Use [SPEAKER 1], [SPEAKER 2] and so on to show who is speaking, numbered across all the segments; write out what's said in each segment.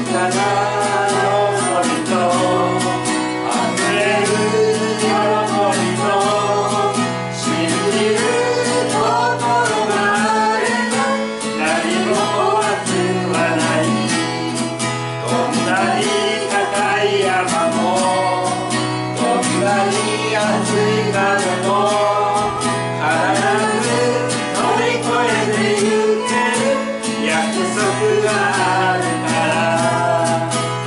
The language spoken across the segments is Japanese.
[SPEAKER 1] かな喜びと溢れる喜びと信じる心があれば何も怖くはない。どんなに高い山もどんなに暑い風も必ず乗り越えてゆける約束があるから。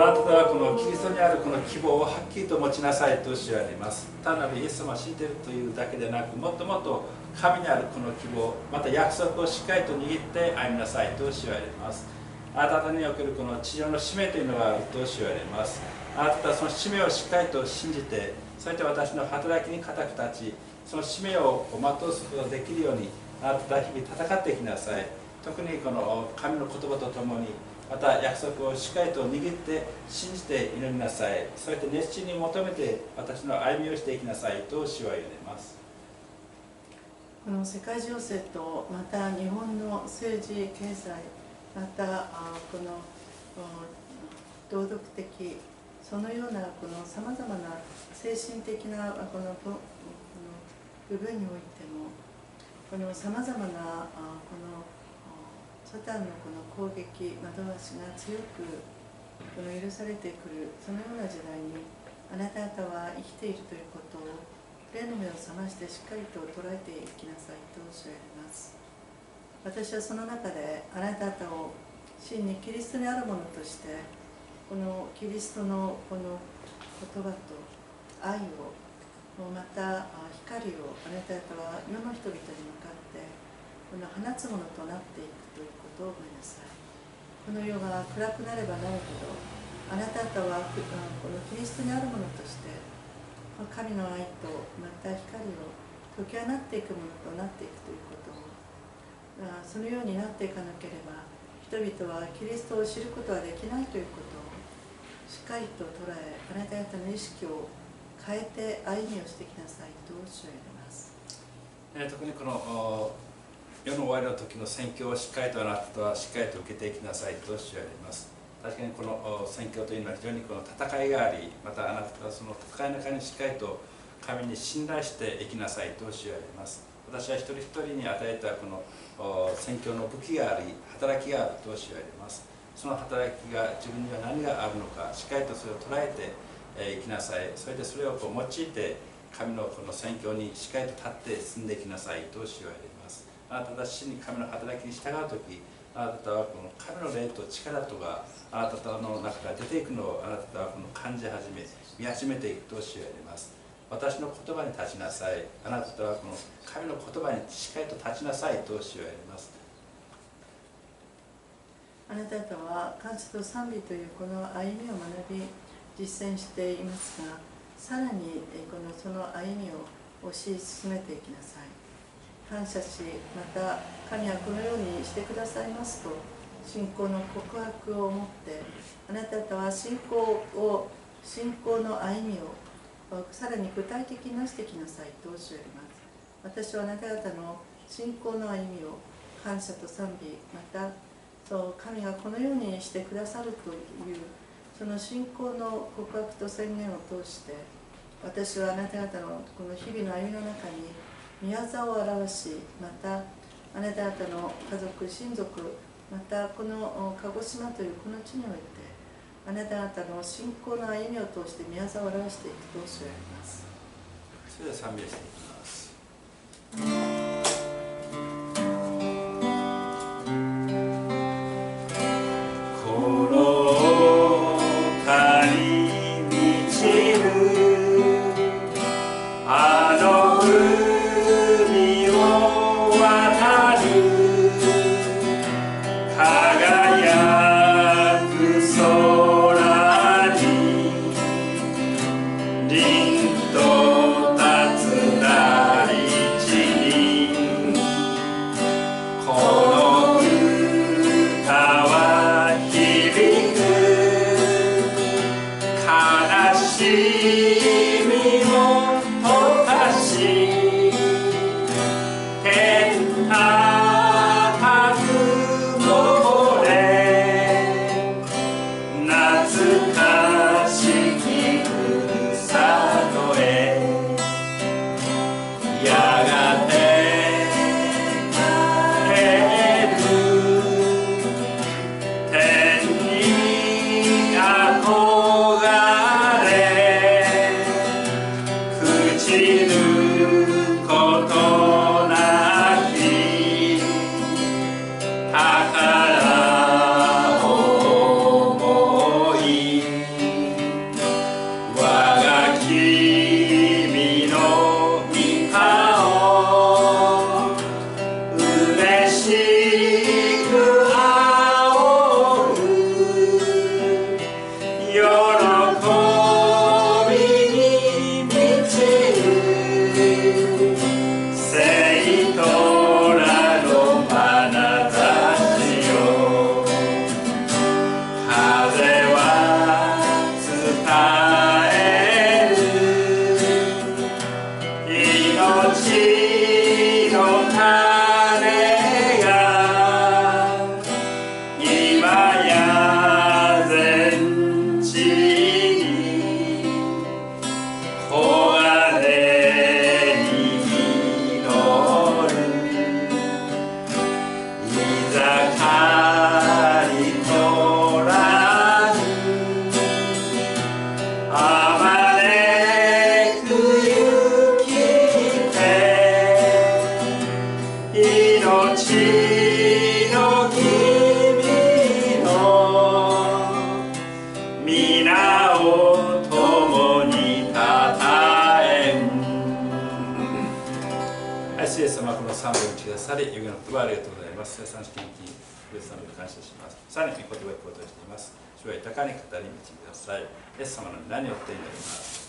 [SPEAKER 2] なたはこのキリストにあるこの希望をはっきりと持ちなさいと主は言われます。単なるイエス様を信じているというだけでなく、もっともっと神にあるこの希望、また約束をしっかりと握って歩みなさいと主は言われます。あなたにおけるこの地上の使命というのがあると主は言われます。あなたはその使命をしっかりと信じて、そして私の働きに固く立ち、その使命を全うすることができるように、あなたは日々戦っていきなさい。特にこの神の言葉とともに、また約束をしっかりと握って信じて祈りなさい。そして熱心に求めて私の歩みをしていきなさいと主は言われます。
[SPEAKER 3] この世界情勢と、また日本の政治経済、またこの道徳的、そのようなこのさまざまな精神的なこの部分においても、このさまざまなこのサタンのこの攻撃、惑わしが強くこの許されてくる、そのような時代にあなた方は生きているということを、霊の目を覚ましてしっかりと捉えていきなさいと教えます。私はその中であなた方を真にキリストにあるものとして、このキリストのこの言葉と愛を、また光をあなた方は世の人々に向かってこの放つものとなっていくということを思いなさい。この世が暗くなればなるほど、あなた方はこのキリストにあるものとして神の愛とまた光を解き放っていくものとなっていくということを、そのようになっていかなければ人々はキリストを知ることはできないということをしっかりと捉え、あなた方の意識を変えて歩みをしてきなさいと教えます。
[SPEAKER 2] 特にこの世の終わりの時の宣教をしっかりとあなたはしっかりと受けていきなさいと主は言われます。確かにこの宣教というのは非常にこの戦いがあり、またあなたはその戦いの中にしっかりと神に信頼していきなさいと主は言われます。私は一人一人に与えたこの宣教の武器があり、働きがあると主は言われます。その働きが自分には何があるのか、しっかりとそれを捉えていきなさい。それでそれを用いて神のこの宣教にしっかりと立って進んでいきなさいと主は言われます。あなたが真に神の働きに従うとき、あなたはこの神の霊と力とがあなたの中から出ていくのをあなたはこの感じ始め、見始めていくと主は言われます。私の言葉に立ちなさい。あなたはこの神の言葉にしっかりと立ちなさいと主は言われます。
[SPEAKER 3] あなた方は感謝と賛美というこの歩みを学び実践していますが、さらにその歩みを推し進めていきなさい。感謝し、また神はこのようにしてくださいますと信仰の告白を持って、あなた方は信仰の歩みをさらに具体的になしてきなさいと教えます。私はあなた方の信仰の歩みを感謝と賛美、また神がこのようにしてくださるというその信仰の告白と宣言を通して、私はあなた方のこの日々の歩みの中に宮座を表し、またあなた方の家族、親族、またこの鹿児島というこの地においてあなた方の信仰の歩みを通して宮座を表していくと教えられます。
[SPEAKER 2] それでは賛美していきます。
[SPEAKER 1] 憧れ
[SPEAKER 2] 主イエス様はこの賛美を打ちくださり、指の言葉ありがとうございます。生産資金金、イエス様に感謝します。さらに御言葉を行動しています。主は豊かに語り導きください。イエス様の皆によって祈ります。